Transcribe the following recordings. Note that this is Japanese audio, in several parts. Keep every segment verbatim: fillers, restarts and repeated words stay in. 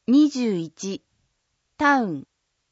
にじゅういち、タウン。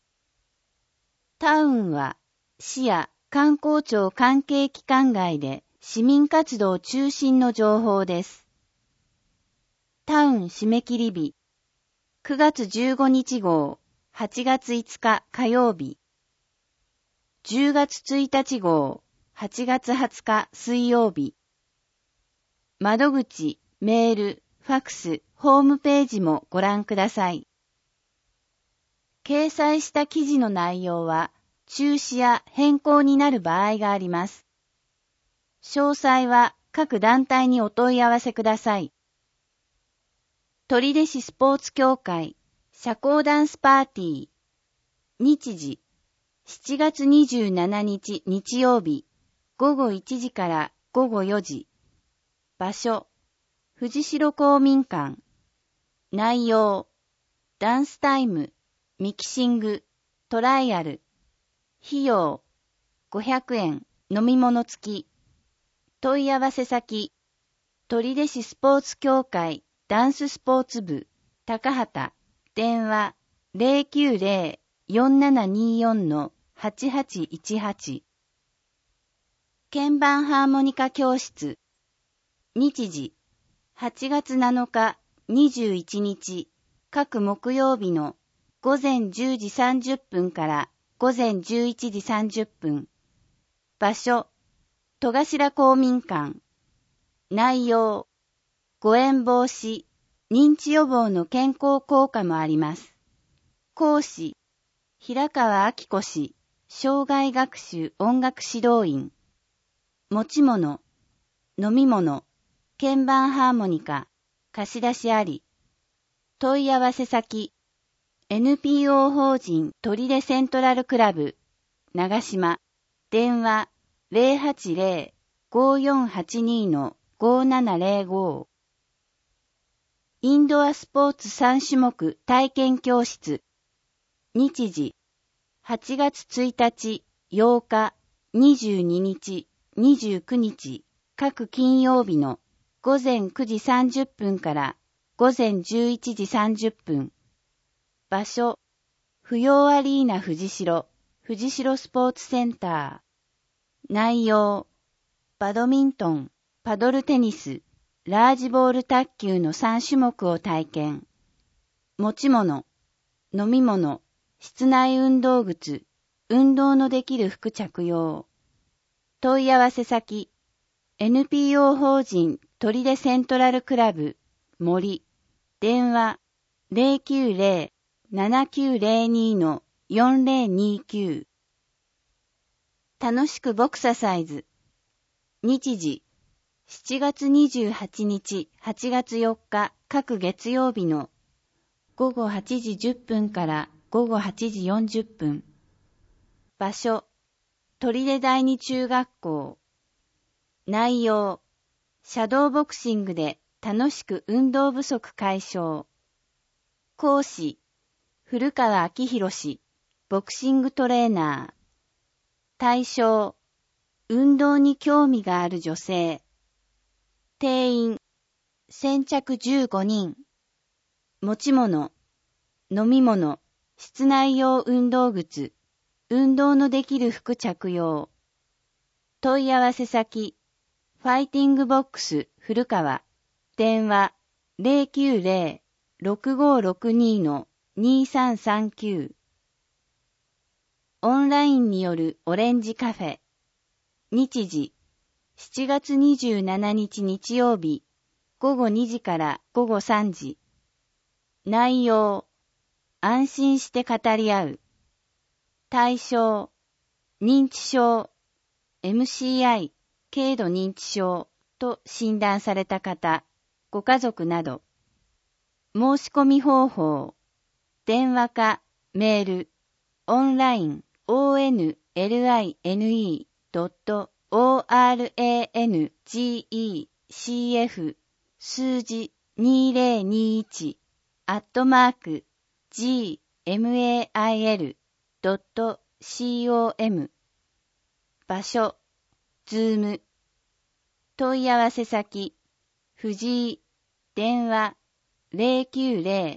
タウンは市や観光庁関係機関外で市民活動中心の情報です。タウン締め切り日、くがつじゅうごにち号、はちがついつか火曜日、じゅうがつついたち号、はちがつはつか水曜日。窓口、メール、ファクス、ホームページもご覧ください。掲載した記事の内容は中止や変更になる場合があります。詳細は各団体にお問い合わせください。取手市スポーツ協会社交ダンスパーティー。日時、しちがつにじゅうしちにち日曜日、ごごいちじからごごよじ。場所、藤代公民館。内容、ダンスタイム、ミキシング、トライアル。費用、ごひゃくえん、飲み物付き。問い合わせ先、取手市スポーツ協会ダンススポーツ部、高畑。電話、ゼロきゅうゼロ よんななによん はちはちいちはち。鍵盤ハーモニカ教室。日時、はちがつなのかにじゅういちにち、各木曜日のごぜんじゅうじさんじゅっぷんからごぜんじゅういちじさんじゅっぷん。場所、戸頭公民館。内容、誤嚥防止、認知予防の健康効果もあります。講師、平川明子氏、生涯学習音楽指導員。持ち物、飲み物、鍵盤ハーモニカ、貸し出しあり。問い合わせ先、エヌピーオー 法人取手セントラルクラブ、長島。電話、ゼロはちゼロ ごよんはちに ごななゼロご。インドアスポーツさんしゅもく体験教室。日時、はちがつついたち、ようか、にじゅうににち、にじゅうくにち、各金曜日のごぜんくじさんじゅっぷんからごぜんじゅういちじさんじゅっぷん。場所、扶養アリーナ藤代、藤代スポーツセンター。内容、バドミントン、パドルテニス、ラージボール卓球のさんしゅもくを体験。持ち物、飲み物、室内運動靴、運動のできる服着用。問い合わせ先、エヌピーオー 法人取手セントラルクラブ、森。電話、ゼロきゅうゼロ ななきゅうゼロに よんゼロにきゅう。楽しくボクササイズ。日時、しちがつにじゅうはちにち、はちがつよっか、各月曜日のごごはちじじゅっぷんからごごはちじよんじゅっぷん。場所、取手第二中学校。内容、シャドーボクシングで楽しく運動不足解消。講師、古川明宏氏、ボクシングトレーナー。対象、運動に興味がある女性。定員、先着じゅうごにん。持ち物、飲み物、室内用運動靴、運動のできる服着用。問い合わせ先、ファイティングボックス古川。電話、ゼロきゅうゼロ ろくごろくに にさんさんきゅう。オンラインによるオレンジカフェ。日時、しちがつにじゅうしちにち日曜日、ごごにじからごごさんじ。内容、安心して語り合う。対象、認知症、エムシーアイ、軽度認知症と診断された方、ご家族など。申し込み方法、電話かメール、オンライン、オーエヌエルアイエヌイードットオーアールエーエヌジーイーシーエフ 数字にせんにじゅういちアットマーク ジーエムエーアイエルドットコム。 場所、ズーム。問い合わせ先、藤井。電話ゼロきゅうゼ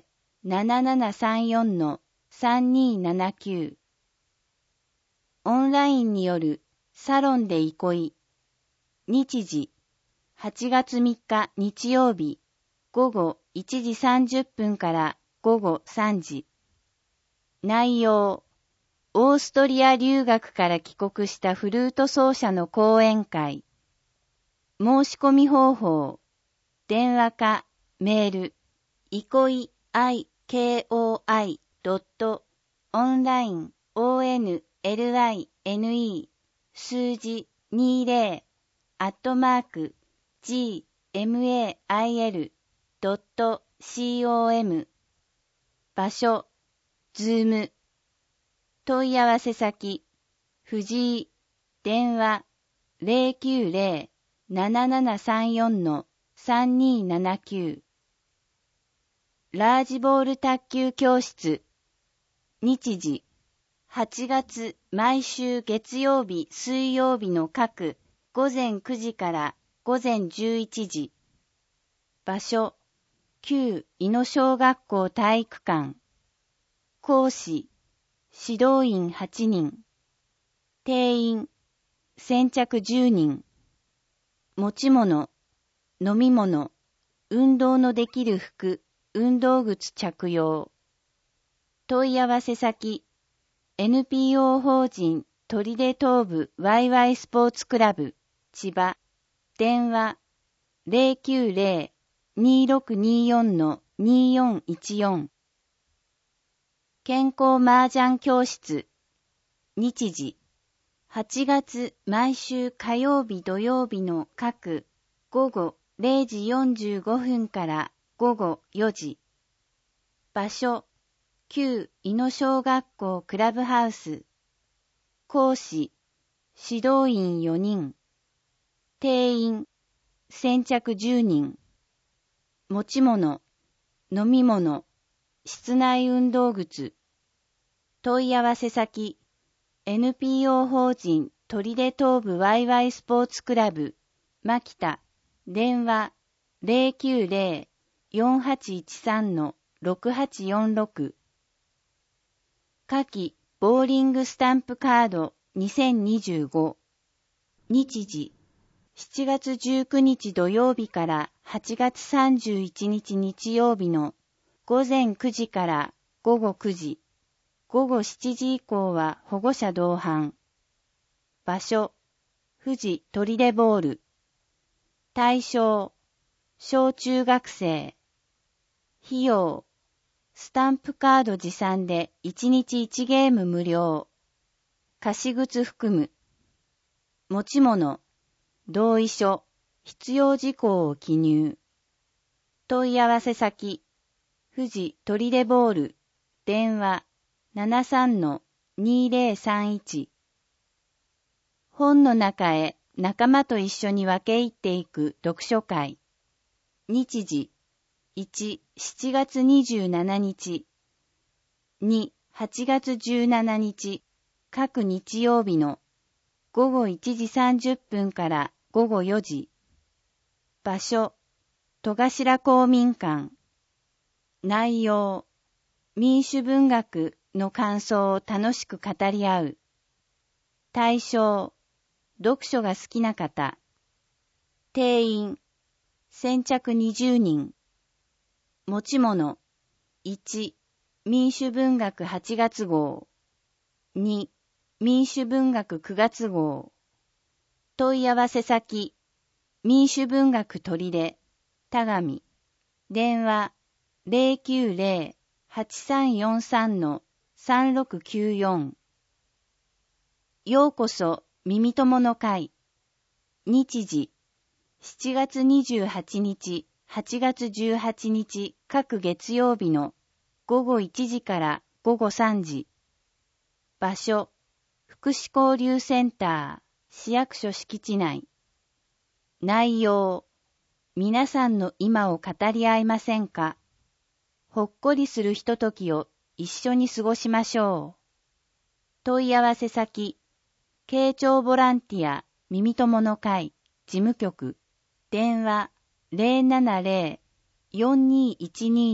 ななななさんよんのさんにーななきゅう。オンラインによるサロンで憩い。日時、はちがつみっか日曜日、午後いちじさんじゅっぷんから午後さんじ。内容、オーストリア留学から帰国したフルート奏者の講演会。申し込み方法、電話かメール、いこい いこい ドット オンライン オーエヌエルアイエヌイー 数字にじゅうアットマーク ジーエムエーアイエル ドット コム 場所、ズーム。問い合わせ先、藤井、電話 ゼロきゅうゼロ ななななさんよんのさんにーななきゅう。ラージボール卓球教室。日時、はちがつ毎週月曜日、水曜日の各ごぜんくじからごぜんじゅういちじ。場所、旧井野小学校体育館。講師、指導員はちにん。定員、先着じゅうにん。持ち物、飲み物、運動のできる服、運動靴着用。問い合わせ先、エヌピーオー 法人取手東部ワイワイスポーツクラブ、千葉。電話、ゼロきゅうゼロ にーろくにーよんのにーよんいちよん。健康麻雀教室。日時、はちがつ毎週火曜日土曜日の各午後れいじよんじゅうごふんから午後よじ。場所、旧井野小学校クラブハウス。講師、指導員よにん。定員、先着じゅうにん。持ち物、飲み物、室内運動靴。問い合わせ先、エヌピーオー 法人取手東部ワイワイスポーツクラブ、牧田。電話、ゼロきゅうゼロ よんはちいちさんのろくはちよんろく。夏季ボーリングスタンプカードにせんにじゅうご。日時、しちがつじゅうくにち土曜日からはちがつさんじゅういちにち日曜日のごぜんくじから午後くじ。午後しちじ以降は保護者同伴。場所、富士取手ボール。対象、小中学生。費用、スタンプカード持参でいちにちいちゲーム無料。貸し靴含む。持ち物、同意書、必要事項を記入。問い合わせ先、富士取手ボール。電話、ななさんのにーぜろさんいち。本の中へ仲間と一緒に分け入っていく読書会。日時、いち、しちがつにじゅうしちにち。に、はちがつじゅうしちにち。各日曜日の午後いちじさんじゅっぷんから午後よじ。場所、戸頭公民館。内容、民主文学の感想を楽しく語り合う。対象、読書が好きな方。定員、先着にじゅうにん。持ち物、いち、民主文学はちがつ号。に、民主文学くがつ号。問い合わせ先、民主文学取手、田上。電話、ゼロきゅうゼロ はちさんよんさんのさんろくきゅうよん。ようこそ、耳友の会。日時、しちがつにじゅうはちにち、はちがつじゅうはちにち各月曜日の午後いちじから午後さんじ。場所、福祉交流センター、市役所敷地内。内容、皆さんの今を語り合いませんか？ほっこりするひとときを一緒に過ごしましょう。問い合わせ先、慶長ボランティア耳友の会事務局。電話 ゼロななゼロ よんにーいちにーの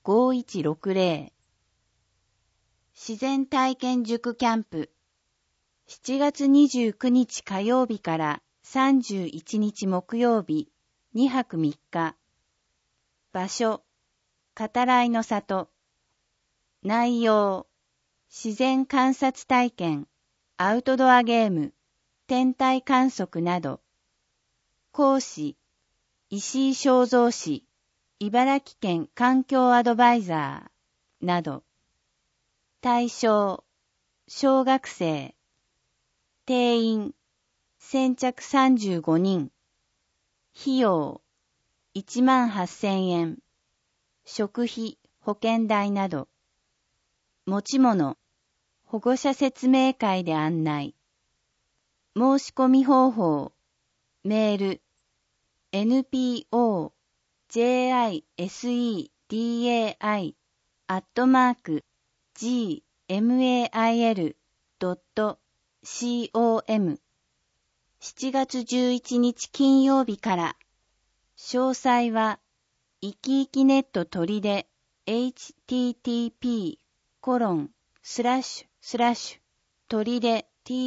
ごいちろくゼロ。自然体験塾キャンプ。しちがつにじゅうくにち火曜日からさんじゅういちにち木曜日、にはくみっか。場所、語らいの里。内容、自然観察体験、アウトドアゲーム、天体観測など。講師、石井正三氏、茨城県環境アドバイザー、など。対象、小学生。定員、先着さんじゅうごにん。費用、いちまんはっせんえん。食費、保険代など。持ち物、保護者説明会で案内。申し込み方法、メール、エヌピーオージェーアイエスイーディーエーアイ アットマーク ジーエムエーアイエル ドット コム しちがつじゅういちにち金曜日から。詳細は、いきいきネット取手 エイチティーティーピー コロン スラッシュスラッシュ取手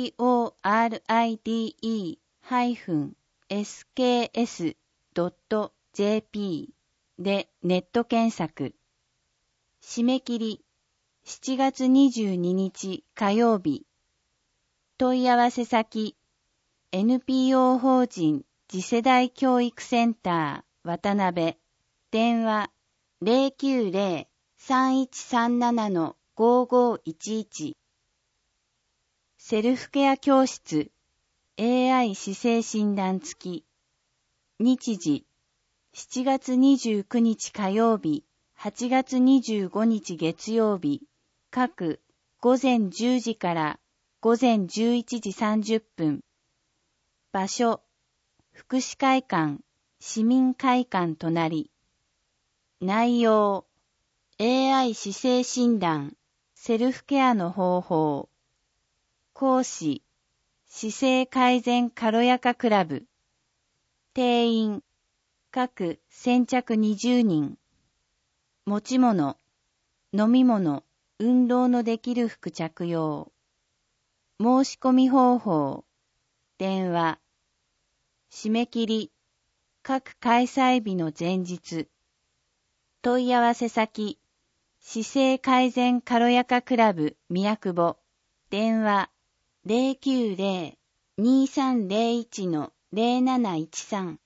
トリデ ハイフン エスケーエス ドット ジェーピー でネット検索。締め切りしちがつにじゅうににち火曜日。問い合わせ先 エヌピーオー 法人次世代教育センター渡辺。電話 ゼロきゅうゼロ さんいちさんなな ごーごーいちいち。セルフケア教室 エーアイ 姿勢診断付き。日時しちがつにじゅうくにち火曜日、はちがつにじゅうごにち月曜日、各ごぜんじゅうじからごぜんじゅういちじさんじゅっぷん。場所、福祉会館、市民会館隣。内容、エーアイ 姿勢診断、セルフケアの方法。講師、姿勢改善軽やかクラブ。定員、各先着にじゅうにん。持ち物、飲み物、運動のできる服着用。申し込み方法、電話。締め切り、各開催日の前日。問い合わせ先、姿勢改善軽やかクラブ宮久保。電話 ゼロきゅうゼロ にーさんゼロいち ゼロなないちさん。